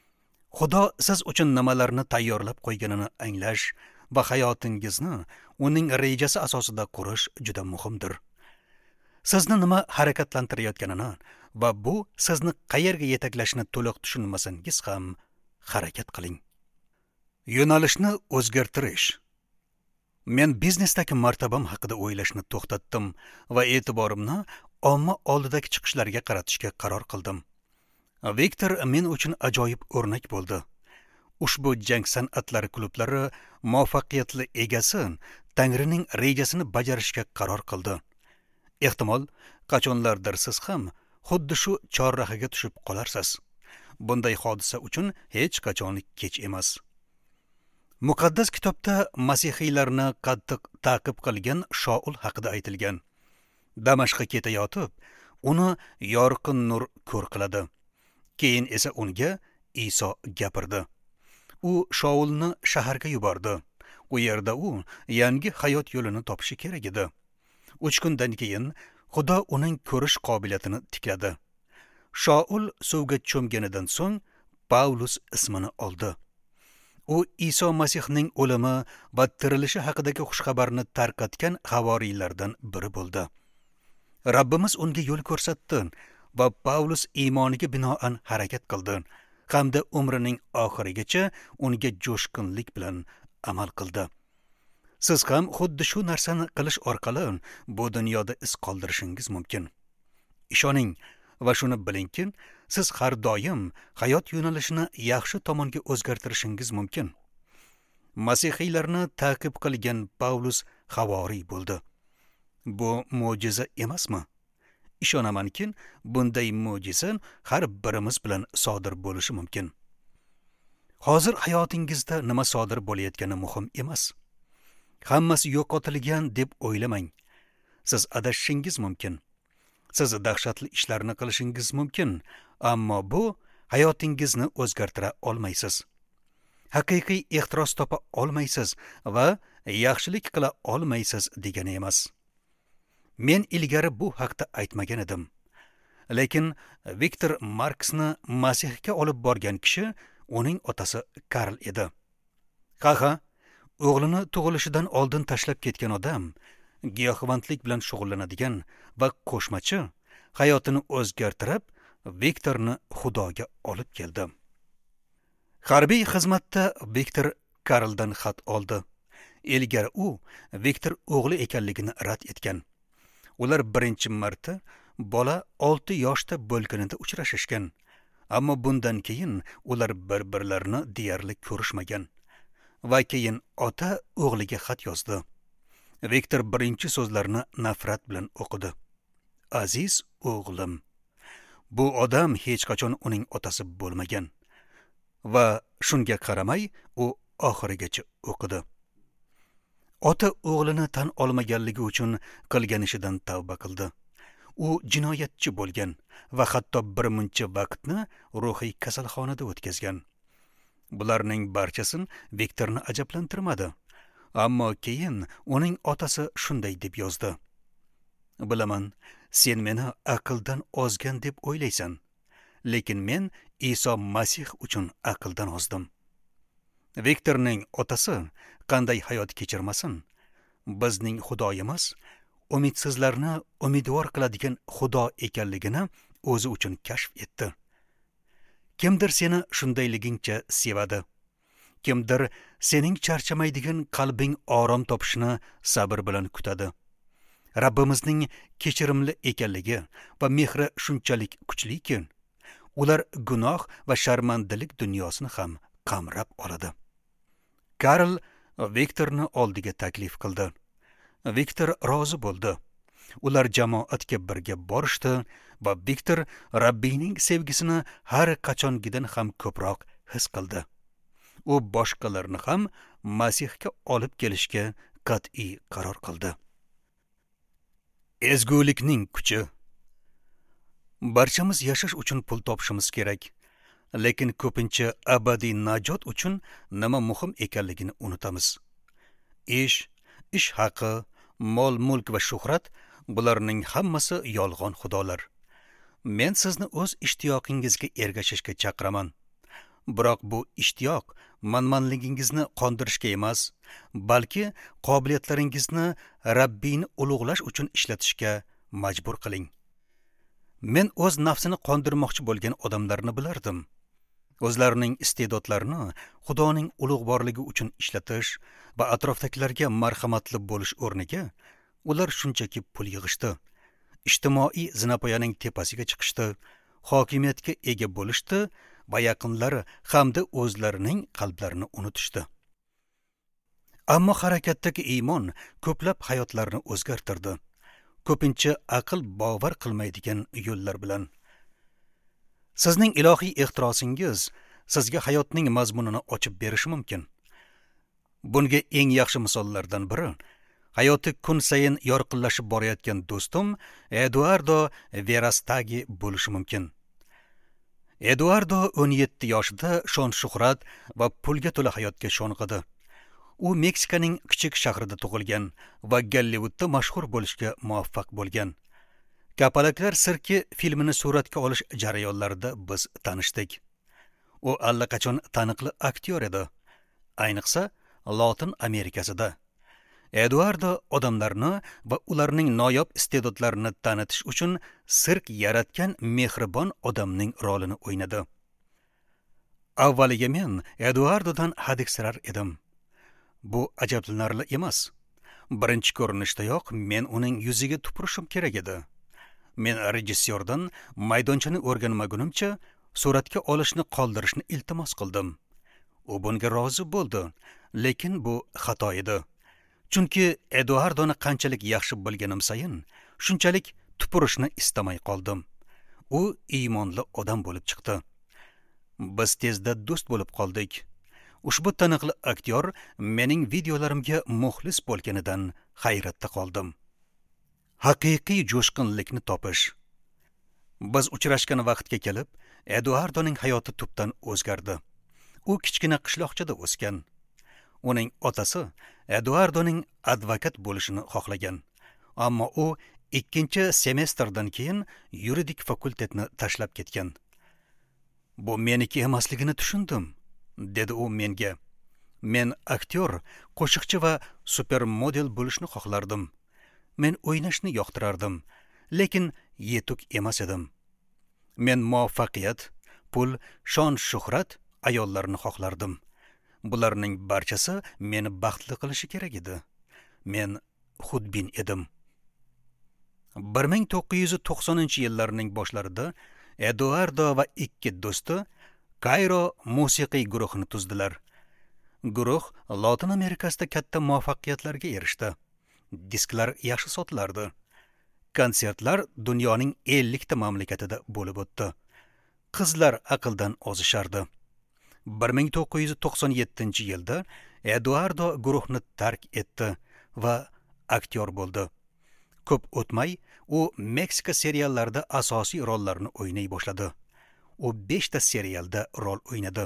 [SPEAKER 1] Xudo siz uchun nimalarni tayyorlab qo'yganini anglash va hayotingizni uning rejasi asosida qurish juda muhimdir. Sizni nima harakatlantirayotganini va bu sizni qayerga yetaklashini to'liq tushunmasangiz ham harakat qiling. Yo'nalishni o'zgartirish. Men biznesdagi martabam haqida o'ylashni to'xtatdim va e'tiborimni omma oldidagi chiqishlarga qaratishga qaror qildim. Viktor men uchun ajoyib o'rnak bo'ldi. Ushbu jang san'atlari klublari muvaffaqiyatli egasi Tangrining rejasini bajarishga qaror qildi. Ehtimol, qachonlardir siz ham xuddi shu chorrahaga tushib qolarsiz. Bunday hodisa uchun hech qachon kech emas. Muqaddas kitobda masihiylarni qattiq ta'qib qilgan Shaul haqida aytilgan. Damashqqa ketayotib, uni yorqin nur ko'r qiladi. Keyin esa unga Iso gapirdi. U Shaulni shaharga yubordi. U yerda u yangi hayot yo'lini topishi kerak edi. uch kundan keyin Xudo uning ko'rish qobiliyatini tikladi. Shaul suvga cho'mganidan so'ng Paulus ismini oldi. U Iso Masihning o'limi va tirilishi haqidagi xushxabarni tarqatgan havoriylardan biri bo'ldi. Rabbimiz unga yo'l ko'rsatdi va Paulus iymoniga binoan harakat qildi, hamda umrining oxirigacha unga jo'shqinlik bilan amal qildi. Siz ham xuddi shu narsani qilish orqali bu dunyoda iz qoldirishingiz mumkin. Ishoning va shuni bilingki, siz har doim hayot yo'nalishini yaxshi tomonga o'zgartirishingiz mumkin. Masihiylarni ta'qib qilgan Paulus havoriy bo'ldi. Bu mo'jiza emasmi? Ishonamanki, bunday mo'jiza har birimiz bilan sodir bo'lishi mumkin. Hozir hayotingizda nima sodir bo'layotgani muhim emas. Hammasi yo'qotilgan deb o'ylamang. Siz adashishingiz mumkin. Siz dahshatli ishlarni qilishingiz mumkin, ammo bu hayotingizni o'zgartira olmaysiz. Haqiqiy ehtiros topa olmaysiz va yaxshilik qila olmaysiz degani emas. Men ilgari bu haqda aytmagan edim. Lekin Viktor Marksni Masihga olib borgan kishi uning otasi Karl edi. Qaha, o'g'lini tug'ilishidan oldin tashlab ketgan odam, giyohvandlik bilan shug'ullanadigan va qo'shmachi hayotini o'zgartirib, Viktorni Xudoga olib keldi. Harbiy xizmatda Viktor Karldan xat oldi. Ilgari u Viktor o'g'li ekanligini rad etgan. Ular birinchi marta bola olti yoshda bo'lganida uchrashishgan, ammo bundan keyin ular bir-birlarini deyarli ko'rishmagan. Va keyin ota o'g'liga xat yozdi. Viktor birinchi so'zlarni nafrat bilan o'qidi. Aziz o'g'lim, bu odam hech qachon uning otasi bo'lmagan. Va shunga qaramay u oxirigacha o'qidi. Ota o'g'lini tan olmaganligi uchun qilgan ishidan tavba qildi. U jinoyatchi bo'lgan va hatto bir muncha vaqtni ruhiy kasalxonada o'tkazgan. Bularning barchasini Viktorni ajablantirmadi. Ammo keyin uning otasi shunday deb yozdi. Bilaman, sen meni aqldan ozgan deb o'ylaysan, lekin men Iso Masih uchun aqldan ozdim. Viktorning otasi qanday hayot kechirmasin, bizning Xudoyimiz umidsizlarni umidvor qiladigan Xudo ekanligini o'zi uchun kashf etdi. Kimdir seni shundayligingcha sevadi. Kimdir sening charchamaydigan qalbing orom topishini sabr bilan kutadi. Rabbimizning kechirimli ekanligi va mehri shunchalik kuchliki, ular gunoh va sharmandalik dunyosini ham qamrab oladi. Karl Viktorni oldiga taklif qildi. Viktor rozi bo'ldi. Ular jamoatga birga borishdi va Viktor Rabbiyning sevgisini har qachongidan ham ko'proq his qildi. U boshqalarni ham Masihga olib kelishga qat'iy qaror qildi. Ezgulikning kuchi. Barchamiz yashash uchun pul topishimiz kerak, lekin ko'pincha abadiy najot uchun nima muhim ekanligini unutamiz. Ish, ish haqi, mol, mulk va shuhrat, bularning hammasi yolg'on xudolar. Men sizni o'z ishtiyoqingizga ergashishga chaqiraman. Biroq bu ishtiyoq manmanligingizni qondirishga emas, balki qobiliyatlaringizni Rabbini ulug'lash uchun ishlatishga majbur qiling. Men o'z nafsini qondirmoqchi bo'lgan odamlarni bilardim. O'zlarining iste'dodlarini Xudoning ulug'vorligi uchun ishlatish va atrofdagilarga marhamatli bo'lish o'rniga ular shunchaki pul yig'ishdi. Ijtimoiy zinapoyaning tepasiga chiqishdi, hokimiyatga ega bo'lishdi va yaqinlari hamda o'zlarining qalblarini unutishdi. Ammo harakatdagi iymon ko'plab hayotlarni o'zgartirdi. Ko'pincha aql bovar qilmaydigan yo'llar bilan. Sizning ilohiy ixtirosingiz sizga hayotning mazmunini ochib berishi mumkin. Bunga eng yaxshi misollardan biri hayoti kun sayin yorqinlashib borayotgan do'stim Eduardo Verastagi bo'lishi mumkin. Eduardo o'n yetti yoshida shon-shuhrat va pulga to'la hayotga sho'ng'idi. U Meksikaning kichik shahrida tug'ilgan va Golливudda mashhur bo'lishga muvaffaq bo'lgan. Kapalaklar sirki filmini suratga olish jarayonlarida biz tanishdik. U allaqachon taniqli aktyor edi, ayniqsa Lotin Amerikasida. Eduardo odamlarni va ularning noyob iste'dodlarini tanitish uchun sirk yaratgan mehribon odamning rolini o'ynadi. Avvaliga men Eduardodan hadiksirar edim. Bu ajablanarli emas. Birinchi ko'rinishdayoq men uning yuziga tupurishim kerak edi. Men rejissyordan maydonchani o'rganmagunimcha suratga olishni qoldirishni iltimos qildim. U bunga rozi bo'ldi, lekin bu xato edi. Chunki Eduardoni qanchalik yaxshi bilganim sayin, shunchalik tupurishni istamay qoldim. U iymonli odam bo'lib chiqdi. Biz tezda do'st bo'lib qoldik. Ushbu taniqli aktyor mening videolarimga muxlis bo'lganidan hayratda qoldim. Haqiqiy jo'shqinlikni topish. Biz uchrashgan vaqtga kelib, Eduardoning hayoti tubdan o'zgardi. U kichkina qishloqchada o'sgan. Uning otasi Eduardoning advokat bo'lishini xohlagan. Ammo u ikkinchi semestrdan keyin yuridik fakultetni tashlab ketgan. Bu meniki emasligini tushundim, dedi u menga. Men aktyor, qo'shiqchi va supermodel bo'lishni xohlardim. Men o'ynashni yoqtirardim, lekin yetuk emas edim. Men muvaffaqiyat, pul, shon-shuhrat, ayollarni xohlardim. Bularning barchasi meni baxtli qilishi kerak edi. Men xudbin edim. bir ming to'qqiz yuz to'qsoninchi yillarning boshlarida Eduardo va ikki do'sti Kayro musiqiy guruhini tuzdilar. Guruh Lotin Amerikasida katta muvaffaqiyatlarga erishdi. Disklar yaxshi sotilardi. Konsertlar dunyoning ellik ta mamlakatida bo'lib o'tdi. Qizlar aqldan ozishardi. bir ming to'qqiz yuz to'qson yettinchi yilda Eduardo guruhni tark etdi va aktyor bo'ldi. Ko'p o'tmay u Meksika seriallarida asosiy rollarni o'ynay boshladi. U besh ta serialda rol o'ynadi.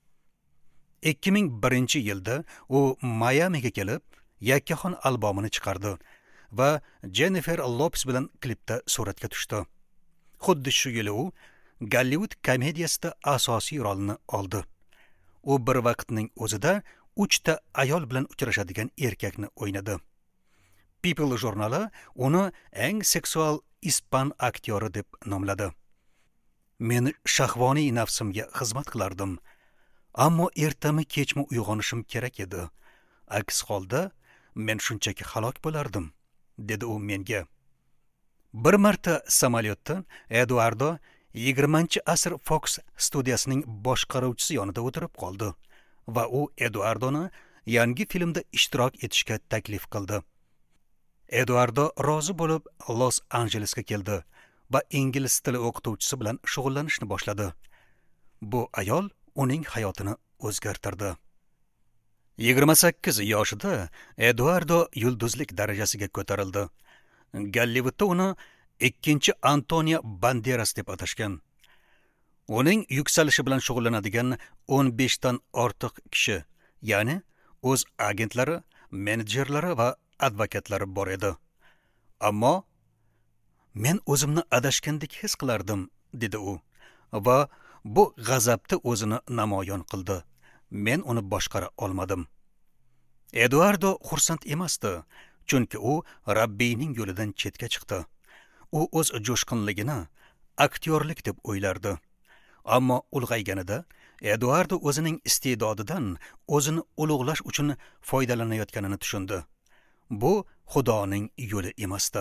[SPEAKER 1] ikki ming birinchi yilda u Mayamiga kelib, yakkaxon albomini chiqardi va Jennifer Lopez bilan klipda suratga tushdi. Xuddi shu yili u Golливуд komediyasida asosiy rolni oldi. U bir vaqtning o'zida uch ta ayol bilan uchrashadigan erkakni o'ynadi. People jurnali uni eng seksual ispan aktyori deb nomladi. Men shahvoniy nafsimga xizmat qilardim, ammo ertami kechmi uyg'onishim kerak edi. Aks holda men shunchaki halok bo'lardim, dedi u menga. Bir marta samolyotda Eduardo yigirmanchi asr Fox studiyasining boshqaruvchisi yonida o'tirib qoldi va u Eduardoni yangi filmda ishtirok etishga taklif qildi. Eduardo rozi bo'lib Los Anjelesga keldi va ingliz tili o'qituvchisi bilan shug'ullanishni boshladi. Bu ayol uning hayotini o'zgartirdi. yigirma sakkiz yoshida Eduardo yulduzlik darajasiga ko'tarildi. Golливудda uni ikkinchi Antonio Banderas deb atashgan. Uning yuksalishi bilan shug'ullanadigan o'n besh dan ortiq kishi, ya'ni o'z agentlari, menejerlari va advokatlari bor edi. Ammo men o'zimni adashgandek his qilardim, dedi u, va bu g'azabda o'zini namoyon qildi. Men uni boshqara olmadim. Eduardo xursand emasdi, chunki u Rabbiyning yo'lidan chetga chiqdi. U o'z jo'shqinligini aktyorlik deb o'ylardi. Ammo ulg'ayganida Eduardo o'zining iste'dodidan o'zini ulug'lash uchun foydalanayotganini tushundi. Bu Xudoning yo'li emasdi.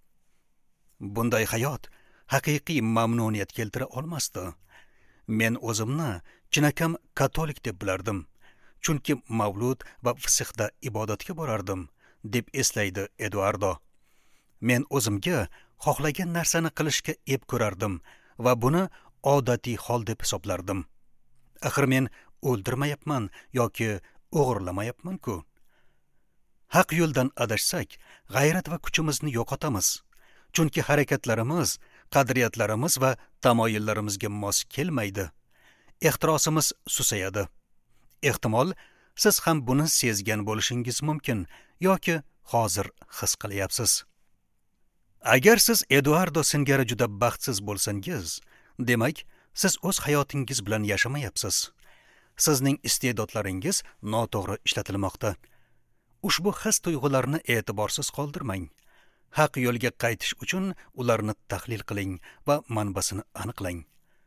[SPEAKER 1] Bunday hayot haqiqiy mamnuniyat keltira olmasdi. Men o'zimni chinakam katolik deb bilardim, chunki mavlud va fisqda ibodatga borardim, deb eslaydi Eduardo. Men o'zimga xohlagan narsani qilishga ep ko'rardim va buni odatiy hol deb hisoblardim. Axir men o'ldirmayapman yoki o'g'irlamayapman-ku. Haq yo'ldan adashsak, g'ayrat va kuchimizni yo'qotamiz. Chunki harakatlarimiz, qadriyatlarimiz va tamoyillarimizga mos kelmaydi. Ehtirosimiz susayadi. Ehtimol, siz ham buni sezgan bo'lishingiz mumkin yoki hozir his qilyapsiz. Agar siz Eduardo singari juda baxtsiz bo'lsangiz, demak, siz o'z hayotingiz bilan yashamayapsiz. Sizning iste'dodlaringiz noto'g'ri ishlatilmoqda. Ushbu his-tuyg'ularni e'tiborsiz qoldirmang. Haq yo'lga qaytish uchun ularni tahlil qiling va manbasini aniqlang.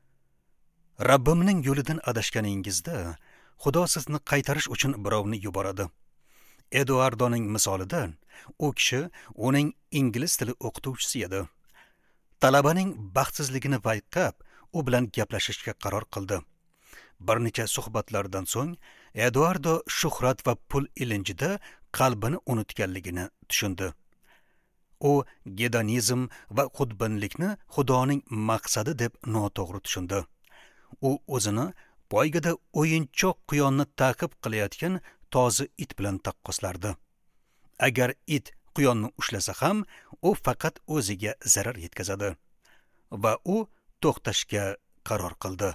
[SPEAKER 1] Rabbimning yo'lidan adashganingizda Xudo sizni qaytarish uchun birovni yuboradi. Eduardoning misolidan u kishi uning ingliz tili o'qituvchisi edi. Talabaning baxtsizligini payqab, u bilan gaplashishga qaror qildi. Bir necha suhbatlardan so'ng Eduardo shuhrat va pul ilinjida qalbini unutganligini tushundi. U gedonizm va xudbinlikni Xudoning maqsadi deb noto'g'ri tushundi. U o'zini poygada o'yinchoq quyonni ta'qib qilayotgan tozi it bilan taqqoslardi. Agar it quyonni ushlasa ham, u faqat o'ziga zarar yetkazadi va u to'xtashga qaror qildi.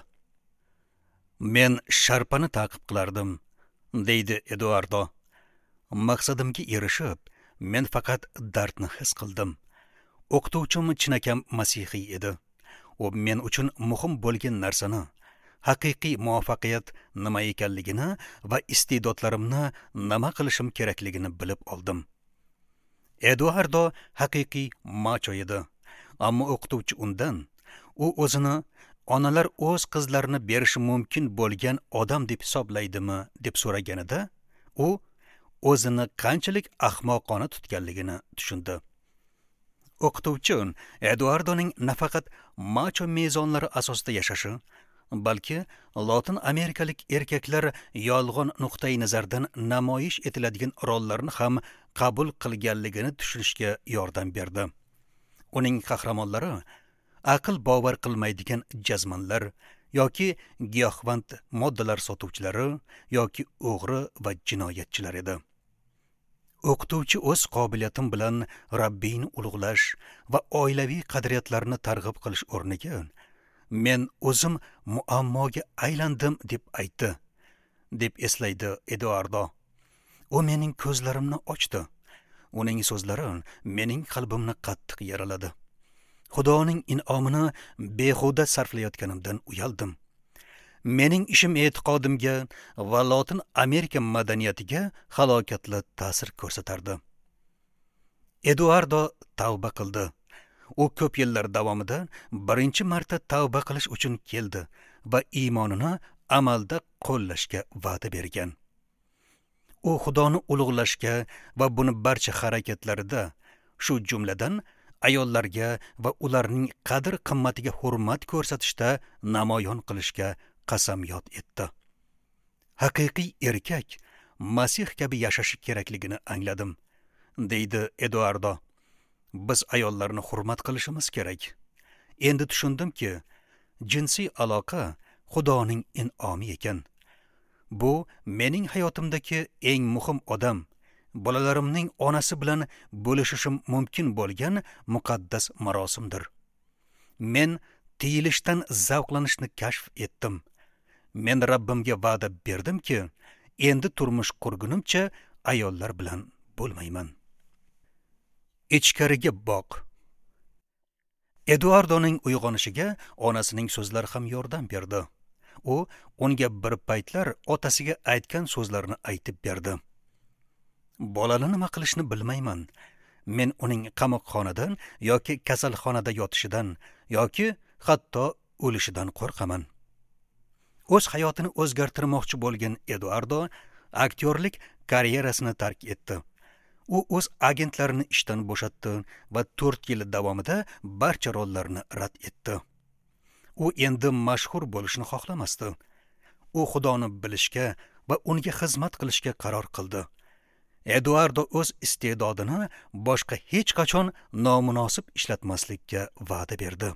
[SPEAKER 1] Men sharpani ta'qib qilardim, deydi Eduardo. Maqsadimga erishib, men faqat dardni his qildim. O'qituvchim chinakam masihiy edi. U men uchun muhim bo'lgan narsani, haqiqiy muvaffaqiyat nima ekanligini va iste'dodlarimni nima qilishim kerakligini bilib oldim. Eduardo haqiqiy macho edi, ammo o'qituvchi undan u o'zini onalar o'z qizlarini berishi mumkin bo'lgan odam deb hisoblaydimi deb so'raganida, u o'zini qanchalik ahmoqona tutganligini tushundi. O'qituvchi Eduardoning nafaqat macho mezonlari asosida yashashi, balki Lotin amerikalik erkaklar yolg'on nuqtai nazardan namoyish etiladigan rollarni ham qabul qilganligini tushunishga yordam berdi. Uning qahramonlari aql bovar qilmaydigan jazmanlar yoki giyohvand moddalar sotuvchilari yoki o'g'ri va jinoyatchilar edi. O'qituvchi o'z qobiliyatim bilan Rabbini ulug'lash va oilaviy qadriyatlarni targ'ib qilish o'rniga men o'zim muammoga aylandim deb aytdi, deb eslaydi Eduardo. U mening ko'zlarimni ochdi. Uning so'zlari mening qalbimni qattiq yaraladi. Xudoning in'omini behuda sarflayotganimdan uyaldim. Mening ishim e'tiqodimga va Lotin Amerika madaniyatiga halokatli ta'sir ko'rsatardi. Eduardo tavba qildi. U ko'p yillar davomida birinchi marta tavba qilish uchun keldi va iymonini amalda qo'llashga va'da bergan. U Xudoni ulug'lashga va buni barcha harakatlarida, shu jumladan ayollarga va ularning qadr-qimmatiga hurmat ko'rsatishda namoyon qilishga qasamyod etdi. Haqiqiy erkak Masih kabi yashashi kerakligini angladim, deydi Eduardo. Biz ayollarni hurmat qilishimiz kerak. Endi tushundimki, jinsiy aloqa Xudoning in'omi ekan. Bu mening hayotimdagi eng muhim odam, bolalarimning onasi bilan bo'lishishim mumkin bo'lgan muqaddas marosimdir. Men tiyilishdan zavqlanishni kashf etdim. Men Rabbimga va'da berdimki, endi turmush qurgunimcha ayollar bilan bo'lmayman. Ichkariga boq. Eduardoning uyg'onishiga onasining so'zlari ham yordam berdi. U unga bir paytlar otasiga aytgan so'zlarni aytib berdi. Bolani nima qilishni bilmayman. Men uning qamoqxonadan yoki kasalxonada yotishidan yoki hatto o'lishidan qo'rqaman. O'z hayotini o'zgartirmoqchi bo'lgan Eduardo aktyorlik karyerasini tark etdi. U o'z agentlarini ishdan bo'shatdi va to'rt yil davomida barcha rollarni rad etdi. U endi mashhur bo'lishni xohlamasdi. U Xudoni bilishga va unga xizmat qilishga qaror qildi. Eduardo o'z iste'dodini boshqa hech qachon nomunosib ishlatmaslikka va'da berdi.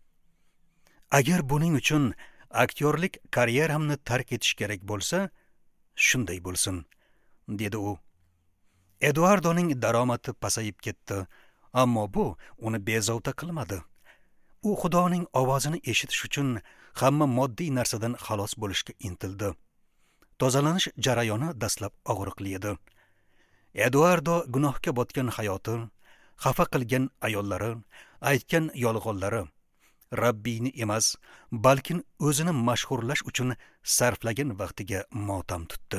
[SPEAKER 1] Agar buning uchun aktyorlik karyeramni tark etish kerak bo'lsa, shunday bo'lsin, dedi u. Eduardoning daromadi pasayib ketdi, ammo bu uni bezovta qilmadi. U Xudoning ovozini eshitish uchun hamma moddiy narsadan xalos bo'lishga intildi. Tozalanish jarayoni dastlab og'riqli edi. Eduardo gunohga botgan hayoti, xafa qilgan ayollari, aytgan yolg'onlari Rabbini emas, balki o'zini mashhurlash uchun sarflagan vaqtiga motam tutdi.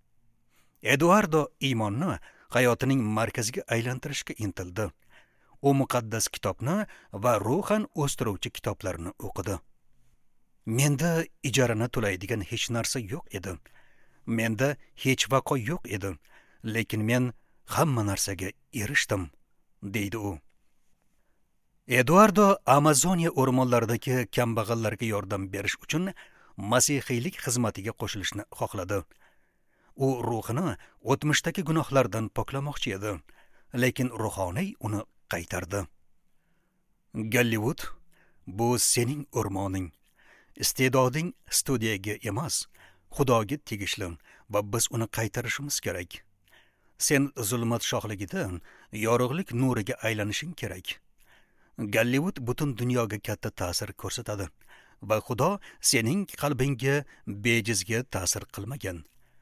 [SPEAKER 1] Eduardo iymonni hayotining markaziga aylantirishga intildi. U muqaddas kitobni va ruhan o'stiruvchi kitoblarni o'qidi. Menda ijarani to'laydigan hech narsa yo'q edi. Menda hech vaqo yo'q edi, lekin men hamma narsaga erishdim, deydi u. Eduardo Amazoniya o'rmonlaridagi kambag'allarga yordam berish uchun masihiylik xizmatiga qo'shilishni xohladi. U ruhini o'tmishdagi gunohlardan poklamoqchi edi, lekin ruhoniy uni qaytardi. Gollivud bu sening o'rmoning. Iste'doding studiyaga emas, Xudoga tegishli va biz uni qaytarishimiz kerak. Sen zulmat shohligidan yorug'lik nuriga aylanishing kerak. Gollivud butun dunyoga katta ta'sir ko'rsatadi va Xudo sening qalbingga bejizga ta'sir qilmagan.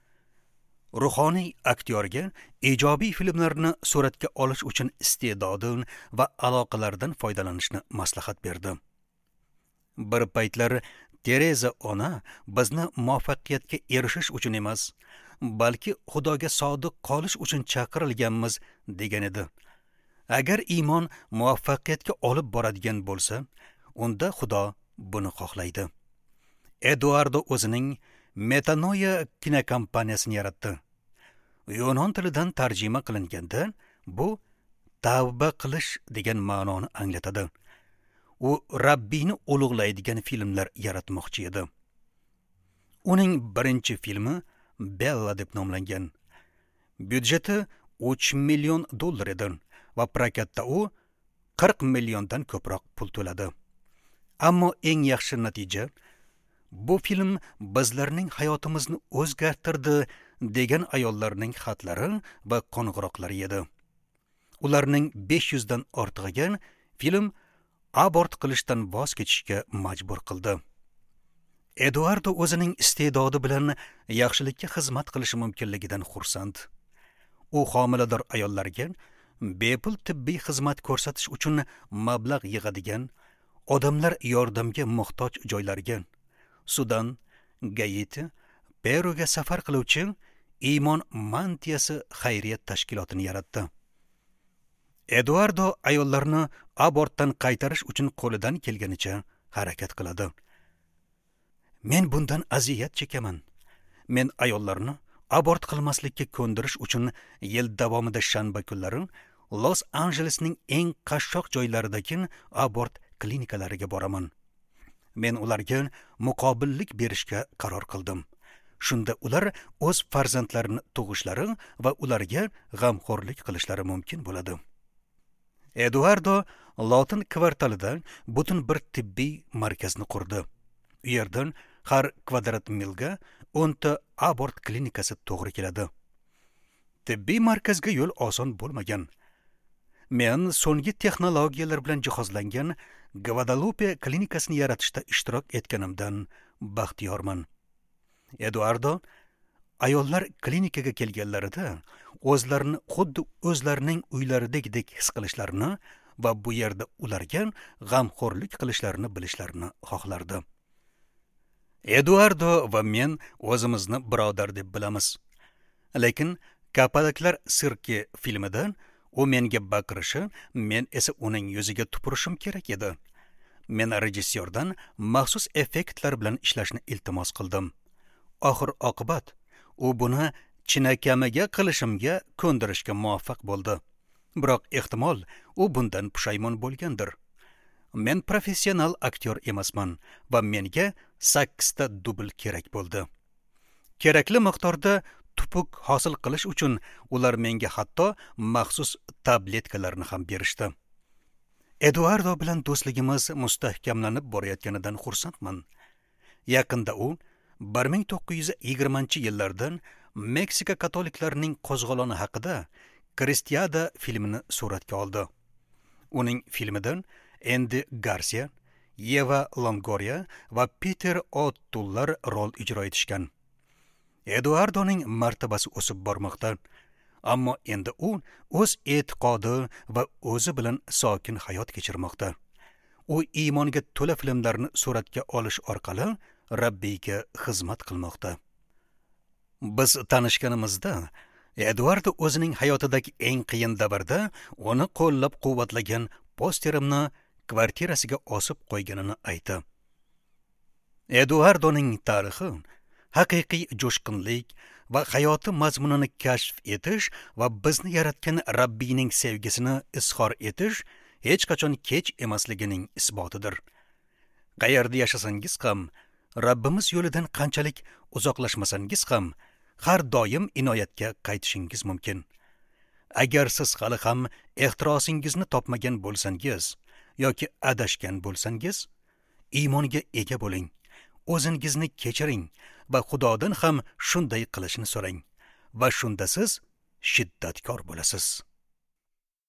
[SPEAKER 1] Ruhoniy aktyorga ijobiy filmlarni suratga olish uchun iste'dodi va aloqalardan foydalanishni maslahat berdi. Bir paytlar Tereza ona bizni muvaffaqiyatga erishish uchun emas, balki Xudoga sodiq qolish uchun chaqirilganmiz degan edi. Agar iymon muvaffaqiyatga olib boradigan bo'lsa, unda Xudo buni xohlaydi. Eduardo o'zining Metanoia kinokompaniyasini yaratdi. Yunon tilidan tarjima qilinganda bu tavba qilish degan ma'noni anglatadi. U Rabbini ulug'laydigan filmlar yaratmoqchi edi. Uning birinchi filmi Bella deb nomlangan. Byudjeti uch million dollar edi va prokatda u qirq milliondan ko'proq pul to'ladi. Ammo eng yaxshi natija bu film bizlarning hayotimizni o'zgartirdi degan ayollarning xatlari va qo'ng'iroqlari edi. Ularning besh yuz dan ortig'iga film abort qilishdan voz kechishga majbur qildi. Eduardo o'zining iste'dodi bilan yaxshilikka xizmat qilishi mumkinligidan xursand. U homilador ayollarga bepul tibbiy xizmat ko'rsatish uchun mablag' yig'adigan, odamlar yordamga muhtoj joylarga, Sudan, Gaiti, Peruga safar qiluvchi Iymon mantiyasi xayriyat tashkilotini yaratdi. Eduardo ayollarni abortdan qaytarish uchun qo'lidan kelganicha harakat qiladi. Men bundan aziyat chekaman. Men ayollarni abort qilmaslikka ko'ndirish uchun yil davomida shanba kunlari Los Anjelesning eng qashshoq joylaridagi abort klinikalariga boraman. Men ularga muqobillik berishga qaror qildim. Shunda ular o'z farzandlarini tug'ishlari va ularga g'amxo'rlik qilishlari mumkin bo'ladi. Eduardo Lotin kvartalida butun bir tibbiy markazni qurdi. U yerdan har kvadrat milga o'nta abort klinikasi to'g'ri keladi. Tibbiy markazga yo'l oson bo'lmagan. Men so'nggi texnologiyalar bilan jihozlangan Guadalupe klinikasini yaratishda ishtirok etganimdan baxtiyorman. Eduardo ayollar klinikaga kelganlarida o'zlarini xuddi o'zlarining uylaridagidek his qilishlarini va bu yerda ularga g'amxo'rlik qilishlarini bilishlarini xohlardi. Eduardo va men o'zimizni birodar deb bilamiz. Lekin Kapalaklar sirki filmidan u menga baqirishi, men esa uning yuziga tupurishim kerak edi. Men rejissyordan maxsus effektlar bilan ishlashni iltimos qildim. Oxir oqibat u buni chinakamiga qilishimga ko'ndirishga muvaffaq bo'ldi. Biroq ehtimol u bundan pushaymon bo'lgandir. Men professional aktyor emasman va menga sakkizta dubl kerak bo'ldi. Kerakli miqdorda tupuk hosil qilish uchun ular menga hatto maxsus tabletkalarni ham berishdi. Eduardo bilan do'stligimiz mustahkamlanib borayotganidan xursandman. Yaqinda u bir ming to'qqiz yuz yigirmanchi yillardan Meksika katoliklarining qo'zg'oloni haqida Cristiada filmini suratga oldi. Uning filmidan Andy Garcia, Eva Longoria va Peter O'Toole'lar rol ijro etishgan. Eduardoning martabasi o'sib bormoqda, ammo endi u o'z e'tiqodi va o'zi bilan sokin hayot kechirmoqda. U iymonga to'la filmlarni suratga olish orqali Rabbiga xizmat qilmoqda. Biz tanishganimizda Eduardo o'zining hayotidagi eng qiyin davrda uni qo'llab-quvvatlagan posterimni kvartirasiga osib qo'yganini aytdi. Eduardoning tarixi haqiqiy jo'shqinlik va hayoti mazmunini kashf etish va bizni yaratgan Rabbiyning sevgisini izhor etish hech qachon kech emasligining isbotidir. Qayerda yashasangiz ham, Rabbimiz yo'lidan qanchalik uzoqlashmasangiz ham, har doim inoyatga qaytishingiz mumkin. Agar siz hali ham ehtirosingizni topmagan bo'lsangiz yoki adashgan bo'lsangiz, iymonga ega bo'ling, o'zingizni kechiring va Xudodan ham shunday qilishni so'rang va shunda siz shiddatkor bo'lasiz.